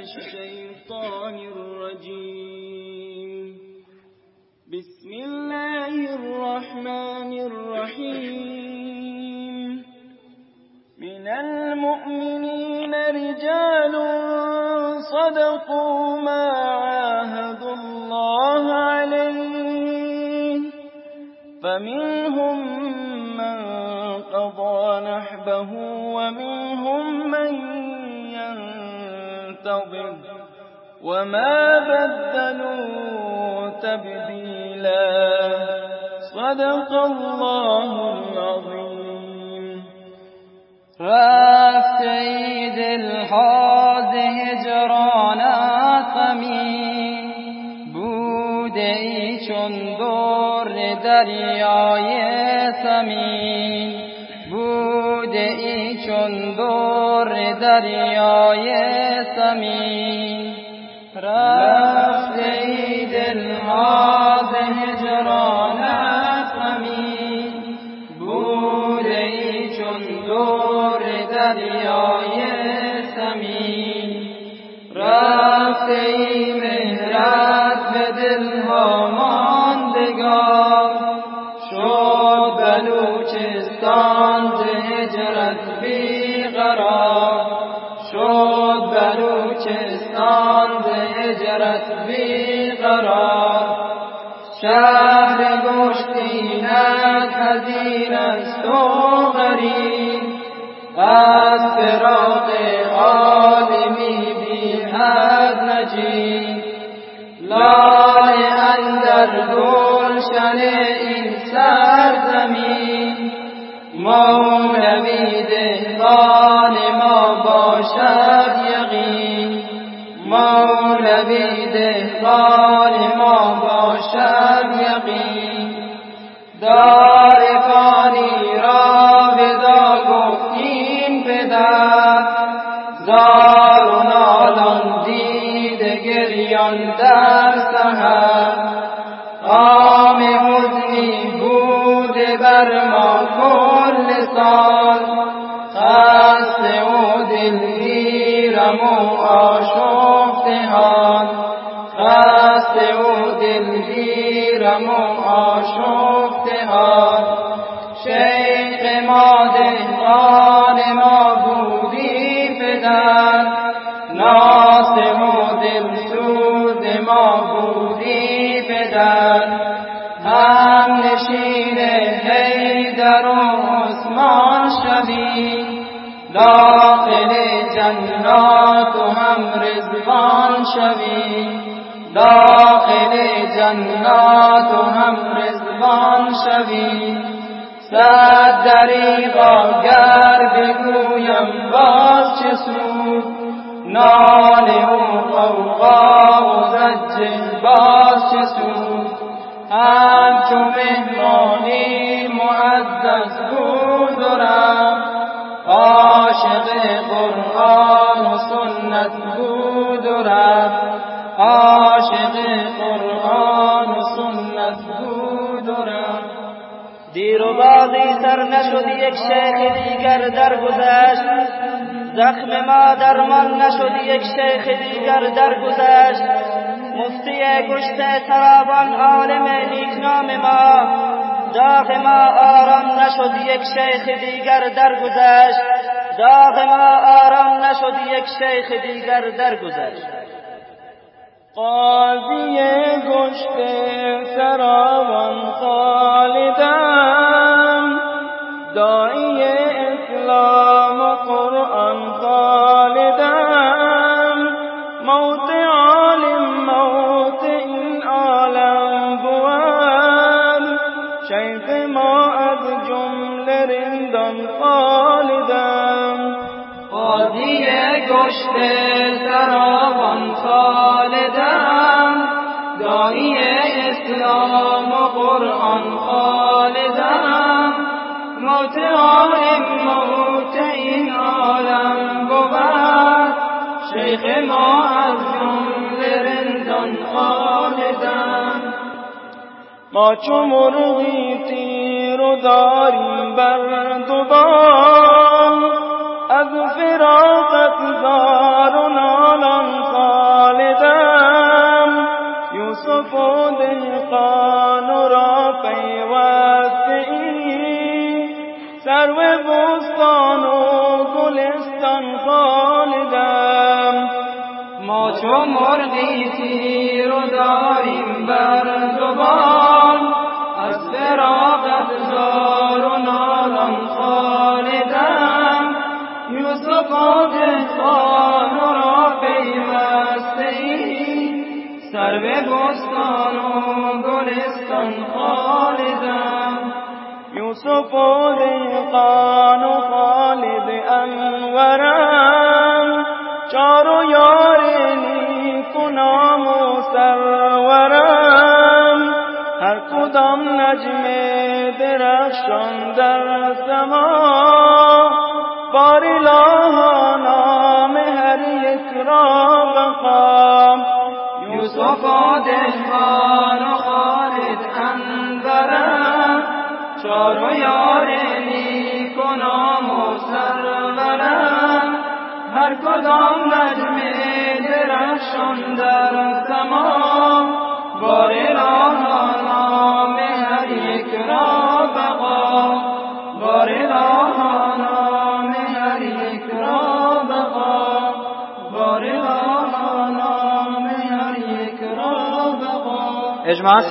الشيطان الرجيم. بسم الله الرحمن الرحيم. من المؤمنين رجال صدقوا ما عاهدوا الله عليه، فمنهم من قضى نحبه ومنهم من ينتظر وما بدلوا تبديلا. صدق الله العظيم. رفته دلها ز هجرانت غمین، بوده ای چون دور دریای ثمین، بوده ای چون دور دریای ثمین. رفته ای دلها ز هجرانت غمین، بوده ای چون دور دریای ثمین. رفته ای مهرت به دلها ماندگار، شد بلوچستان ز هجرت بیقرار، شد بلوچستان ز هجرت بیقرار. شهر گشتینت حزین است و غریب، از فراق عالمی بی حد نجیب. لاله اندر گلشن این سرزمین، مولوی دهقان ما باشد یقین، مولوی دهقان ما باشد یقین. دار فانی را ودا گفتیم پدر، زار و نالان دیده گریان در سحر. عام حزنی بوده بر ما کل سال، خسته و دلگیرم و آشفته حال، خسته و دلگیرم و آشفته حال. شیخ ما دهقان ما بودی پدر، ناصح و دلسوز ما بودی پدر. هم نشین حیدر و عثمان شوی، داخل جنات و هم رضوان شوی، داخل جنات و هم رضوان شوی. صد دریغا گر بگویم باز چه سود، ناله و غوغا و زجر باز چه سود. همچو مهمانی معزز بود و رفت، عاشق قرآن و سنت بود و رفت، عاشق قرآن و سنت بود و رفت. دیر و بازی سر نشد یک شیخ دیگر درگذشت، زخم ما درمان نشد یک شیخ دیگر درگذشت. مفتی گشته سرابان عالم نیکنام ما، داغ ما آرام نشد یک شیخ دیگر درگذشت، داغ ما آرام نشد یک شیخ دیگر درگذشت. قاضی گشته سرابان خالدم، داعی اسلام و قرآن خالدم. موت عالم موت این عالم بود، شیخ ما از جمله رندان خالدم. قاضی گشته سرابان خالدم، داعی اسلام و قرآن خالدم. موت عالم موت این عالم بود، شیخ ما از جمله رندان خالدم. ما چو مرغی تیر و داریم بر دوبار، از فراقت زار و نالان یوسف و دهقان را پیوسته ای، سرو بستان و گلستان خالدم. ما چو مرغی تیر و داریم بر زبان، از فراقت زار و نالان خالدم. یوسف و دهقان را پیوسته ای، سرو بستان و گلستان خالدم. یوسف و دهقان و خالد انورم، چار و یار نیک و نام و سرورم. هر کدام نجم درخشان در سما، بار الها نام هر یک را بقا. یوسف و دهقان و خالد انورم، چار و یار نیک و نام و سرورم. هر کدام نجم درخشان در سما، بار الها نام هر یک را بقا. بار الها نام هر یک را بقا. بار الها نام هر یک را بقا.